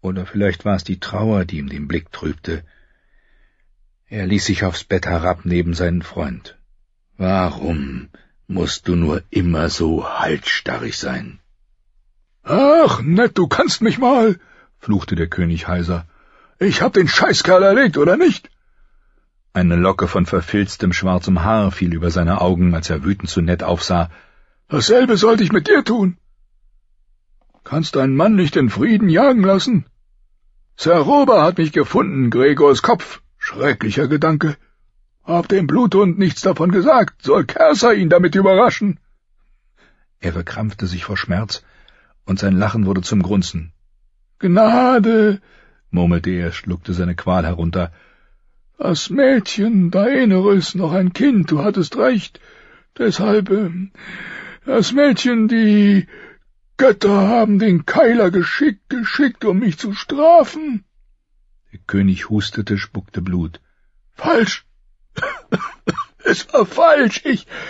Oder vielleicht war es die Trauer, die ihm den Blick trübte. Er ließ sich aufs Bett herab neben seinen Freund. »Warum musst du nur immer so halsstarrig sein?« »Ach, Ned, du kannst mich mal«, fluchte der König heiser. »Ich hab den Scheißkerl erlegt, oder nicht?« Eine Locke von verfilztem schwarzem Haar fiel über seine Augen, als er wütend zu Ned aufsah. »Dasselbe sollte ich mit dir tun. Kannst deinen Mann nicht in Frieden jagen lassen? Sir Robert hat mich gefunden, Gregors Kopf. Schrecklicher Gedanke. Hab dem Bluthund nichts davon gesagt, soll Kerser ihn damit überraschen.« Er verkrampfte sich vor Schmerz, und sein Lachen wurde zum Grunzen. »Gnade«, murmelte er, schluckte seine Qual herunter. »Das Mädchen, Daenerys, noch ein Kind, du hattest recht. Deshalb, das Mädchen, die Götter haben den Keiler geschickt, um mich zu strafen.« Der König hustete, spuckte Blut. »Falsch! Es war falsch!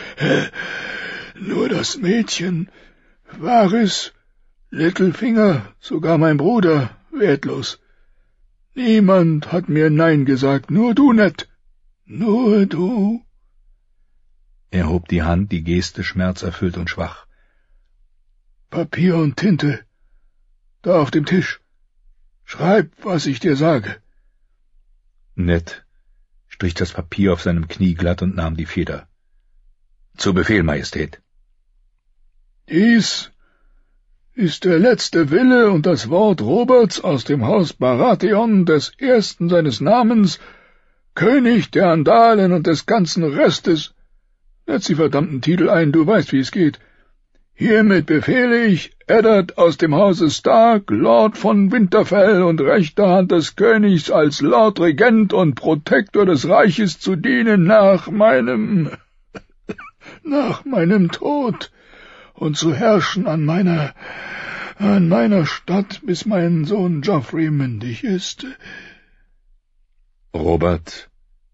Nur das Mädchen, Varys, Littlefinger, sogar mein Bruder, wertlos. Niemand hat mir Nein gesagt, nur du, Ned. Nur du.« Er hob die Hand, die Geste schmerzerfüllt und schwach. »Papier und Tinte. Da auf dem Tisch. Schreib, was ich dir sage.« Ned strich das Papier auf seinem Knie glatt und nahm die Feder. »Zu Befehl, Majestät.« »Dies ist der letzte Wille und das Wort Roberts aus dem Haus Baratheon, des ersten seines Namens, König der Andalen und des ganzen Restes. Setz die verdammten Titel ein, du weißt, wie es geht. Hiermit befehle ich, Eddard aus dem Hause Stark, Lord von Winterfell und rechter Hand des Königs als Lord Regent und Protektor des Reiches zu dienen nach meinem Tod und zu herrschen an meiner Stadt, bis mein Sohn Joffrey mündig ist.« »Robert,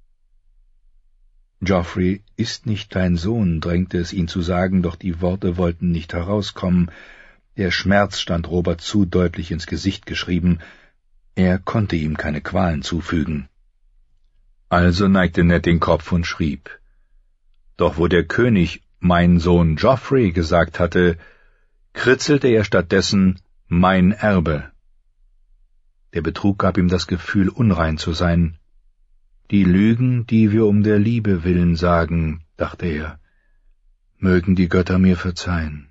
Joffrey ist nicht dein Sohn«, drängte es ihn zu sagen, doch die Worte wollten nicht herauskommen. Der Schmerz stand Robert zu deutlich ins Gesicht geschrieben. Er konnte ihm keine Qualen zufügen. Also neigte Ned den Kopf und schrieb. Doch wo der König »mein Sohn Joffrey« gesagt hatte, kritzelte er stattdessen »mein Erbe«. Der Betrug gab ihm das Gefühl, unrein zu sein. »Die Lügen, die wir um der Liebe willen sagen«, dachte er, »mögen die Götter mir verzeihen.«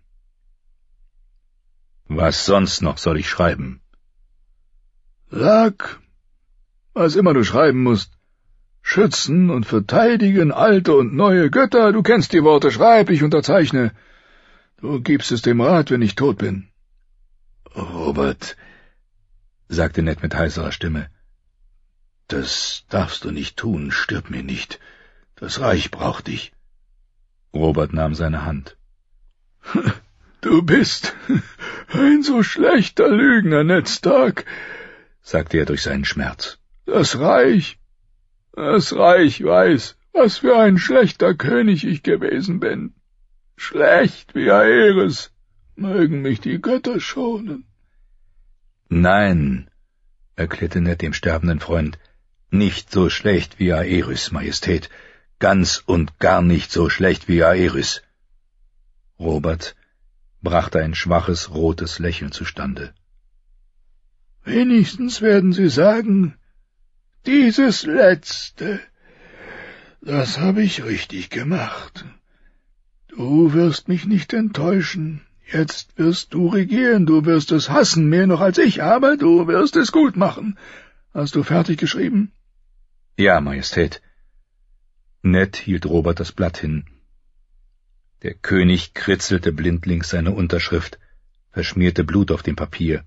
»Was sonst noch soll ich schreiben?« »Sag, was immer du schreiben musst. Schützen und verteidigen alte und neue Götter, du kennst die Worte, schreib, ich unterzeichne. Du gibst es dem Rat, wenn ich tot bin.« »Robert«, sagte Ned mit heiserer Stimme, »das darfst du nicht tun, stirb mir nicht. Das Reich braucht dich.« Robert nahm seine Hand. »Du bist ein so schlechter Lügner, Ned Stark«, sagte er durch seinen Schmerz. Das Reich weiß, was für ein schlechter König ich gewesen bin. Schlecht wie Aerys, mögen mich die Götter schonen.« »Nein«, erklärte Ned dem sterbenden Freund, »nicht so schlecht wie Aerys, Majestät, ganz und gar nicht so schlecht wie Aerys.« Robert brachte ein schwaches, rotes Lächeln zustande. »Wenigstens werden Sie sagen, dieses Letzte, das habe ich richtig gemacht. Du wirst mich nicht enttäuschen. Jetzt wirst du regieren, du wirst es hassen, mehr noch als ich, aber du wirst es gut machen. Hast du fertig geschrieben?« »Ja, Majestät.« Ned hielt Robert das Blatt hin. Der König kritzelte blindlings seine Unterschrift, verschmierte Blut auf dem Papier.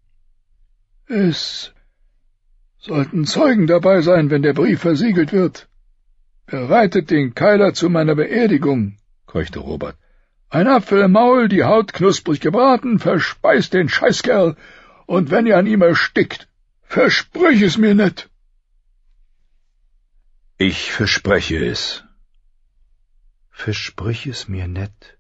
»Es sollten Zeugen dabei sein, wenn der Brief versiegelt wird. Bereitet den Keiler zu meiner Beerdigung«, keuchte Robert. »Ein Apfel im Maul, die Haut knusprig gebraten, verspeist den Scheißkerl, und wenn ihr an ihm erstickt, versprich es mir nicht.« »Ich verspreche es.« »Versprich es mir nicht«,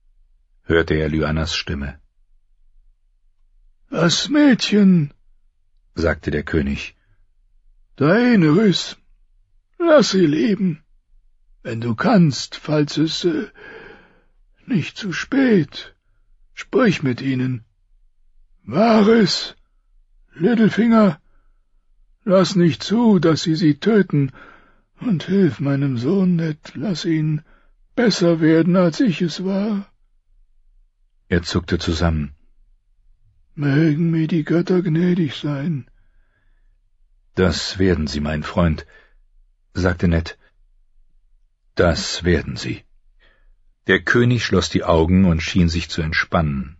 hörte er Lyannas Stimme. »Das Mädchen«, sagte der König. Daenerys, lass sie leben, wenn du kannst, falls es nicht zu spät. Sprich mit ihnen. Varys, Littlefinger, lass nicht zu, dass sie töten, und hilf meinem Sohn Ned, lass ihn besser werden, als ich es war. Er zuckte zusammen. Mögen mir die Götter gnädig sein. Das werden sie, mein Freund, sagte Ned. Das werden sie. Der König schloss die Augen und schien sich zu entspannen.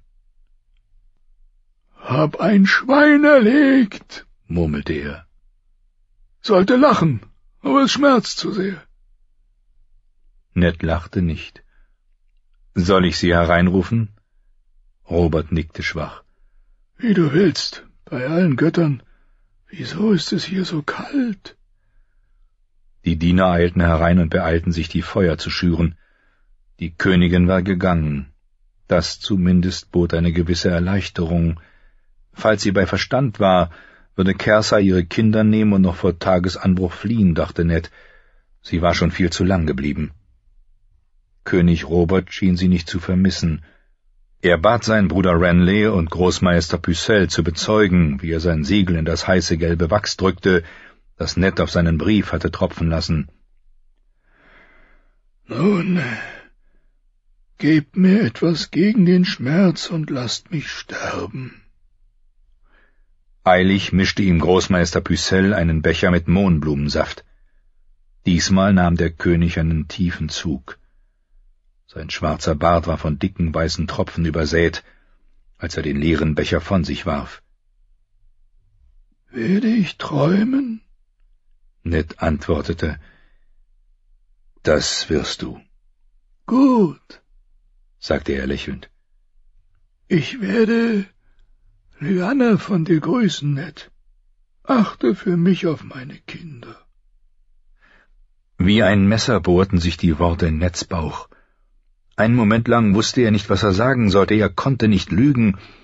Hab ein Schwein erlegt, murmelte er. Sollte lachen, aber es schmerzt zu sehr. Ned lachte nicht. Soll ich sie hereinrufen? Robert nickte schwach. Wie du willst, bei allen Göttern. Wieso ist es hier so kalt? Die Diener eilten herein und beeilten sich, die Feuer zu schüren. Die Königin war gegangen. Das zumindest bot eine gewisse Erleichterung. Falls sie bei Verstand war, würde Cersei ihre Kinder nehmen und noch vor Tagesanbruch fliehen, dachte Ned. Sie war schon viel zu lang geblieben. König Robert schien sie nicht zu vermissen. Er bat seinen Bruder Renly und Großmeister Pycelle zu bezeugen, wie er sein Siegel in das heiße gelbe Wachs drückte, das Ned auf seinen Brief hatte tropfen lassen. Nun, gebt mir etwas gegen den Schmerz und lasst mich sterben. Eilig mischte ihm Großmeister Pycelle einen Becher mit Mohnblumensaft. Diesmal nahm der König einen tiefen Zug. Sein schwarzer Bart war von dicken weißen Tropfen übersät, als er den leeren Becher von sich warf. »Werde ich träumen?« Ned antwortete, »Das wirst du.« »Gut«, sagte er lächelnd. »Ich werde Lyanna von dir grüßen, Ned. Achte für mich auf meine Kinder.« Wie ein Messer bohrten sich die Worte in Neds Bauch. Einen Moment lang wusste er nicht, was er sagen sollte, er konnte nicht lügen,